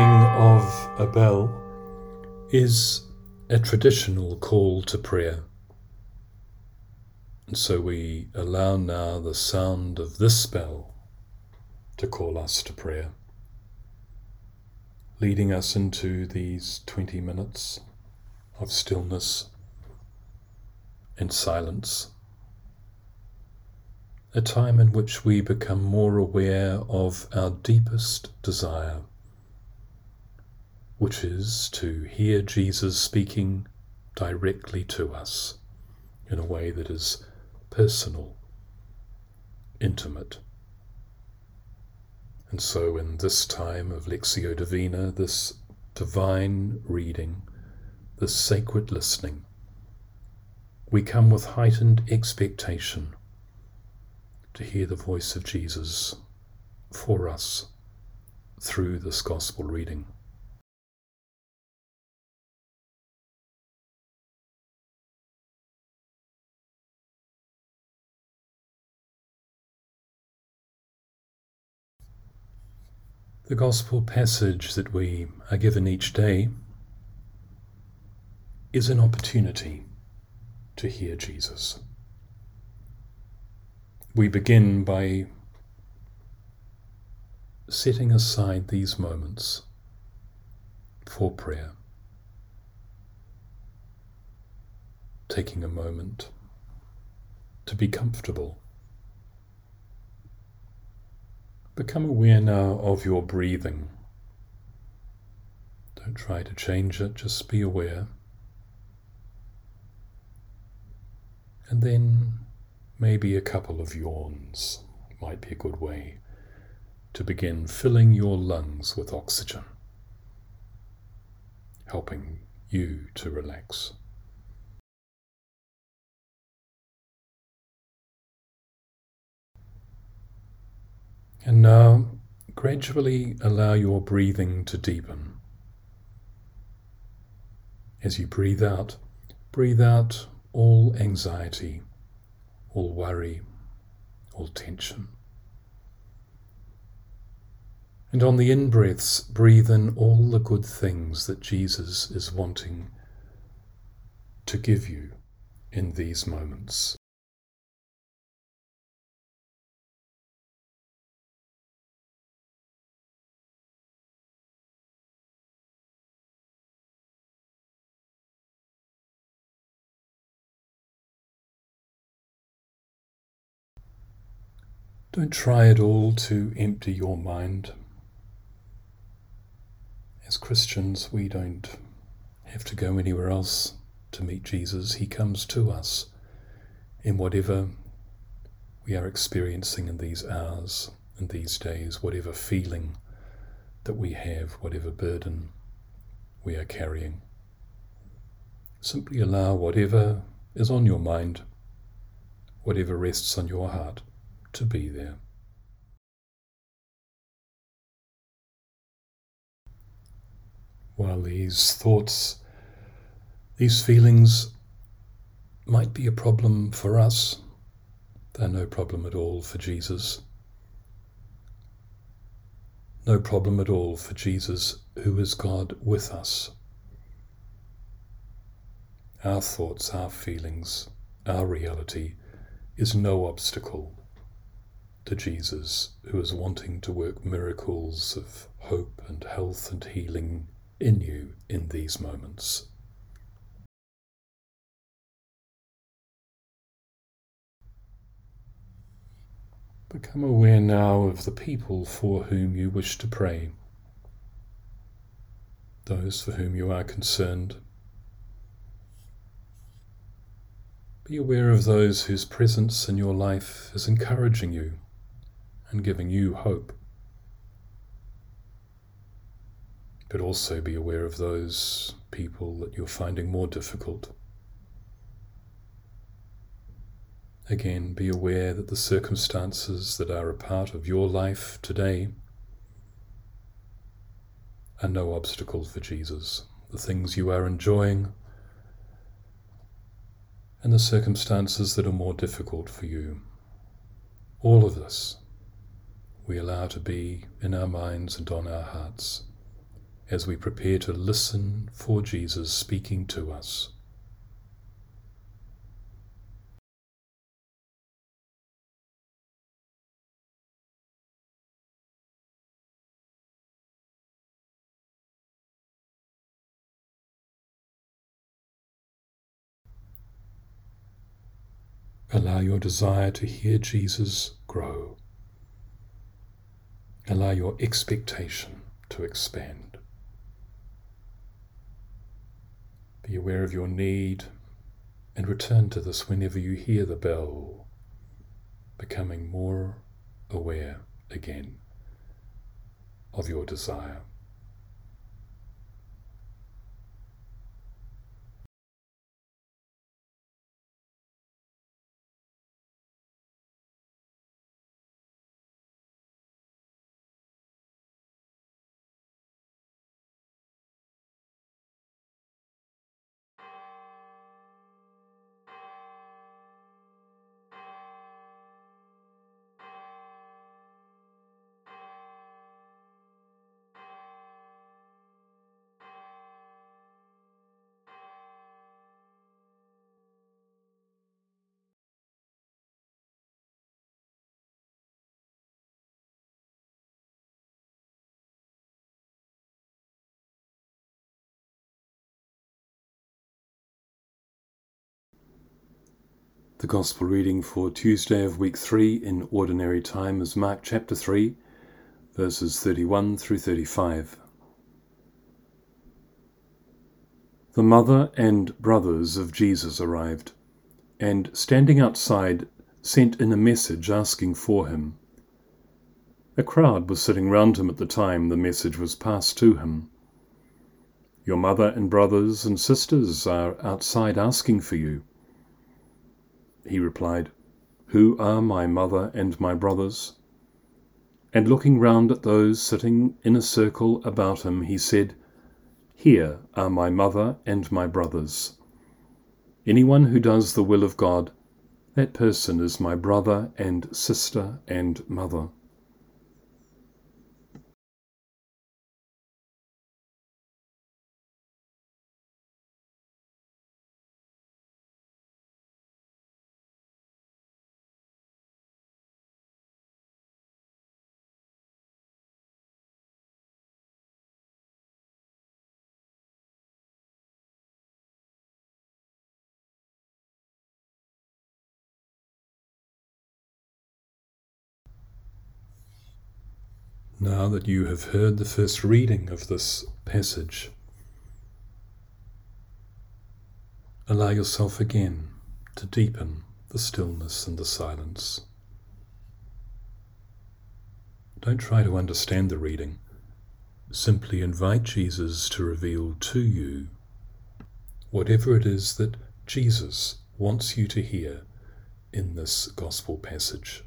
ringing of a bell is a traditional call to prayer. And so we allow now the sound of this bell to call us to prayer, leading us into these 20 minutes of stillness and silence, a time in which we become more aware of our deepest desire, which is to hear Jesus speaking directly to us in a way that is personal, intimate. And so in this time of Lectio Divina, this divine reading, this sacred listening, we come with heightened expectation to hear the voice of Jesus for us through this gospel reading. The gospel passage that we are given each day is an opportunity to hear Jesus. We begin by setting aside these moments for prayer, taking a moment to be comfortable. Become aware now of your breathing. Don't try to change it, just be aware. And then maybe a couple of yawns might be a good way to begin filling your lungs with oxygen, helping you to relax. And now, gradually allow your breathing to deepen. As you breathe out all anxiety, all worry, all tension. And on the in-breaths, breathe in all the good things that Jesus is wanting to give you in these moments. Don't try at all to empty your mind. As Christians, we don't have to go anywhere else to meet Jesus. He comes to us in whatever we are experiencing in these hours, in these days, whatever feeling that we have, whatever burden we are carrying. Simply allow whatever is on your mind, whatever rests on your heart, to be there. While these thoughts, these feelings might be a problem for us, they're no problem at all for Jesus. No problem at all for Jesus, who is God with us. Our thoughts, our feelings, our reality is no obstacle to Jesus, who is wanting to work miracles of hope and health and healing in you in these moments. Become aware now of the people for whom you wish to pray, those for whom you are concerned. Be aware of those whose presence in your life is encouraging you and giving you hope. But also be aware of those people that you're finding more difficult. Again, be aware that the circumstances that are a part of your life today are no obstacle for Jesus. The things you are enjoying and the circumstances that are more difficult for you. All of this we allow to be in our minds and on our hearts as we prepare to listen for Jesus speaking to us. Allow your desire to hear Jesus grow. Allow your expectation to expand. Be aware of your need and return to this whenever you hear the bell, becoming more aware again of your desire. The Gospel reading for Tuesday of week 3 in Ordinary Time is Mark chapter 3, verses 31 through 35. The mother and brothers of Jesus arrived, and standing outside sent in a message asking for him. A crowd was sitting round him at the time the message was passed to him. Your mother and brothers and sisters are outside asking for you. He replied, Who are my mother and my brothers? And looking round at those sitting in a circle about him, he said, Here are my mother and my brothers. Anyone who does the will of God, that person is my brother and sister and mother. Now that you have heard the first reading of this passage, allow yourself again to deepen the stillness and the silence. Don't try to understand the reading. Simply invite Jesus to reveal to you whatever it is that Jesus wants you to hear in this gospel passage.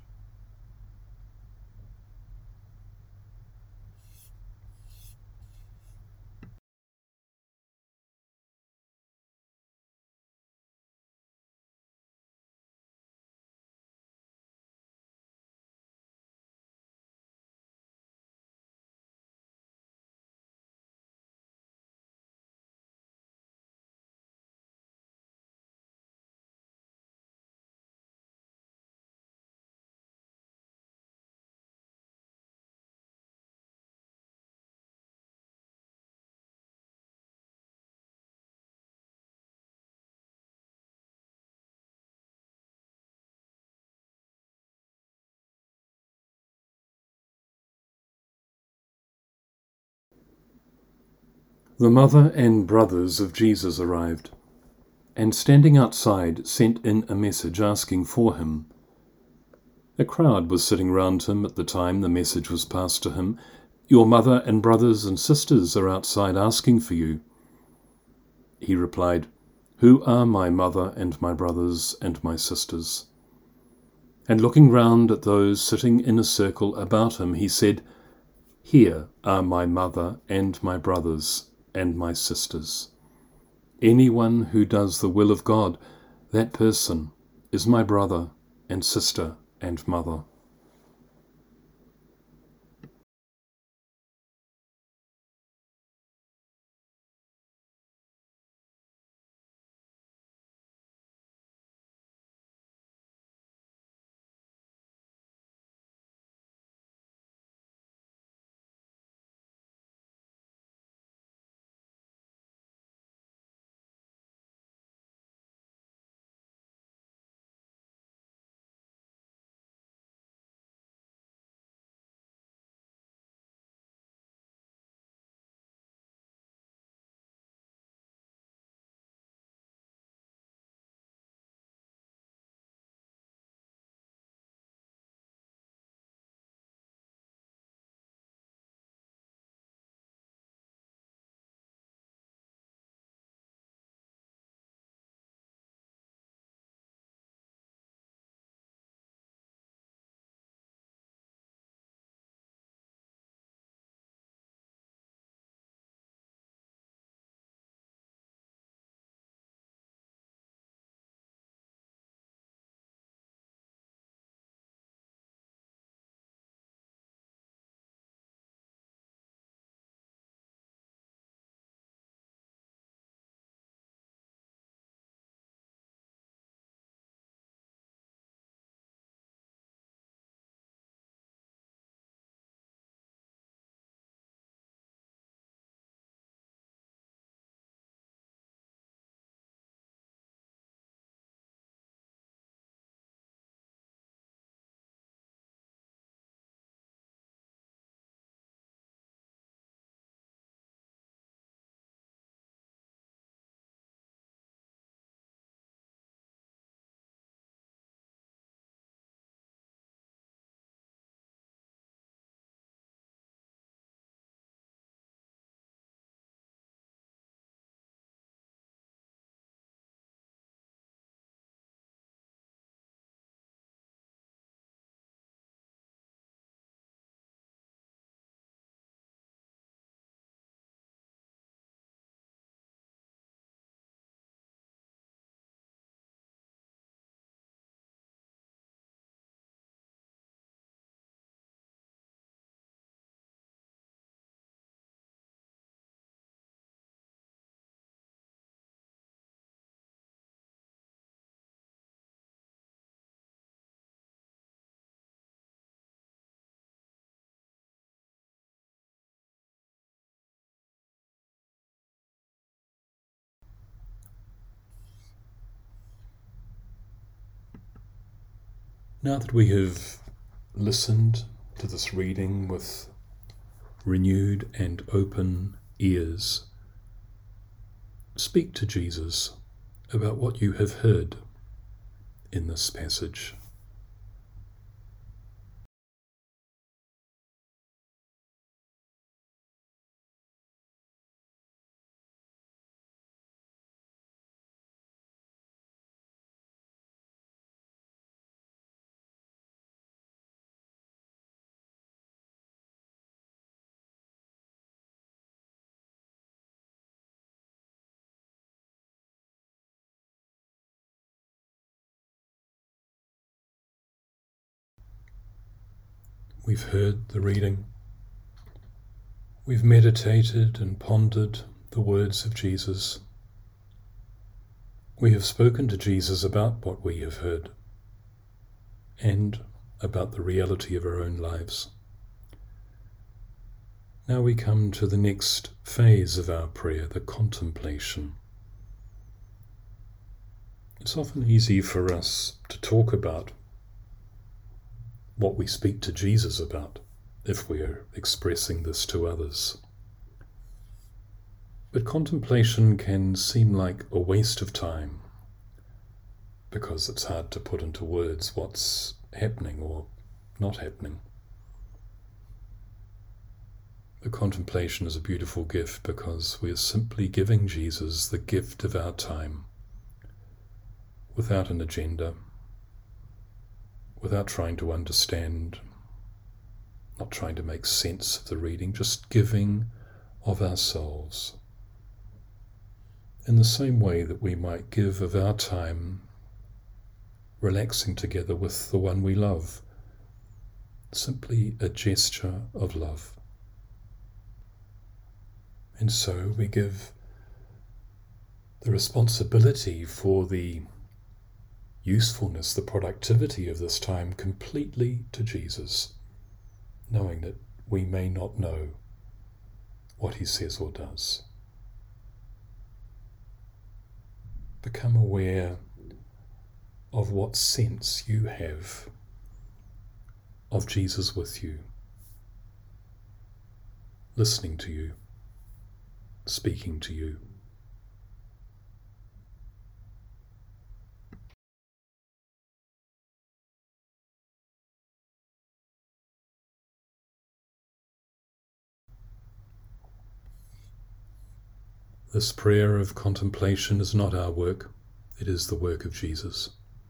The mother and brothers of Jesus arrived, and standing outside sent in a message asking for him. A crowd was sitting round him at the time the message was passed to him. Your mother and brothers and sisters are outside asking for you. He replied, Who are my mother and my brothers and my sisters? And looking round at those sitting in a circle about him, he said, Here are my mother and my brothers and my sisters. Anyone who does the will of God, that person is my brother and sister and mother. Now that we have listened to this reading with renewed and open ears, speak to Jesus about what you have heard in this passage. We've heard the reading. We've meditated and pondered the words of Jesus. We have spoken to Jesus about what we have heard and about the reality of our own lives. Now we come to the next phase of our prayer, the contemplation. It's often easy for us to talk about what we speak to Jesus about if we are expressing this to others. But contemplation can seem like a waste of time because it's hard to put into words what's happening or not happening. The contemplation is a beautiful gift because we are simply giving Jesus the gift of our time without an agenda, without trying to understand, not trying to make sense of the reading, just giving of ourselves. In the same way that we might give of our time relaxing together with the one we love, simply a gesture of love. And so we give the responsibility for the usefulness, the productivity of this time completely to Jesus, knowing that we may not know what he says or does. Become aware of what sense you have of Jesus with you, listening to you, speaking to you. This prayer of contemplation is not our work, it is the work of Jesus.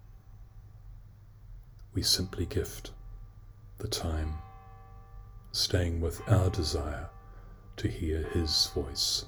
We simply gift the time, staying with our desire to hear his voice.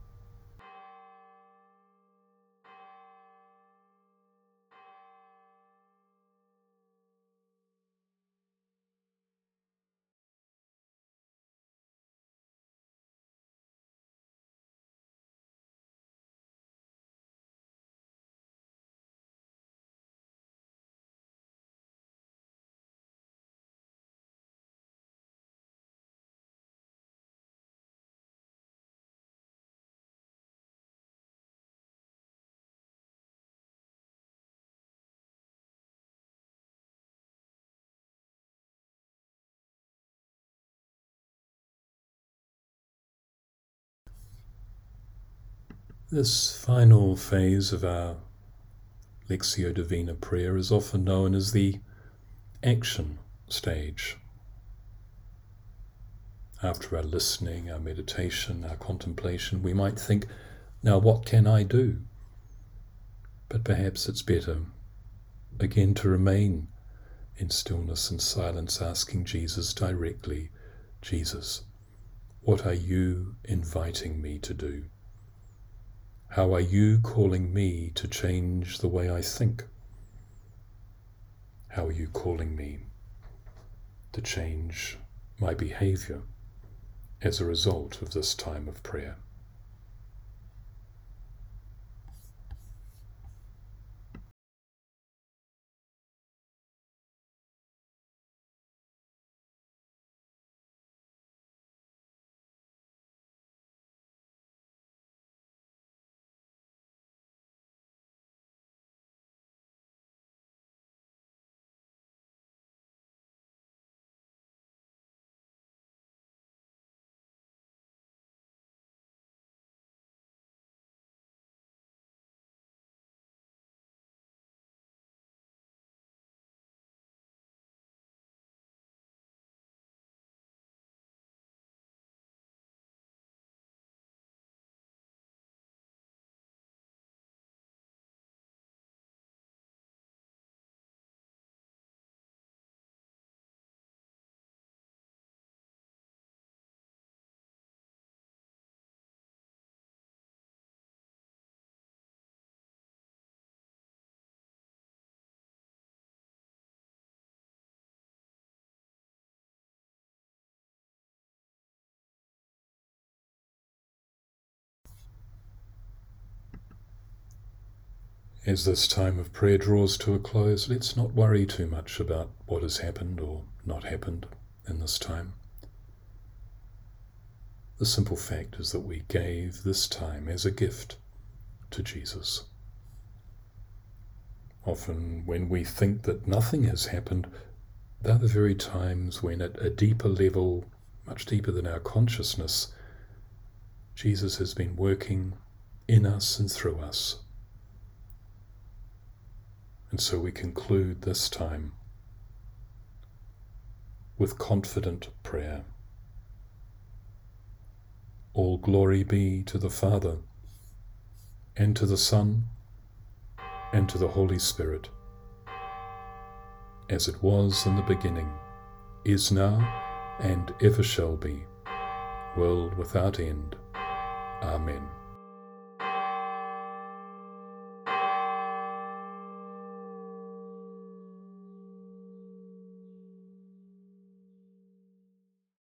This final phase of our Lectio Divina prayer is often known as the action stage. After our listening, our meditation, our contemplation, we might think, now what can I do? But perhaps it's better, again, to remain in stillness and silence, asking Jesus directly, Jesus, what are you inviting me to do? How are you calling me to change the way I think? How are you calling me to change my behavior as a result of this time of prayer? As this time of prayer draws to a close, let's not worry too much about what has happened or not happened in this time. The simple fact is that we gave this time as a gift to Jesus. Often when we think that nothing has happened, they're the very times when at a deeper level, much deeper than our consciousness, Jesus has been working in us and through us. And so we conclude this time with confident prayer. All glory be to the Father, and to the Son, and to the Holy Spirit, as it was in the beginning, is now, and ever shall be, world without end.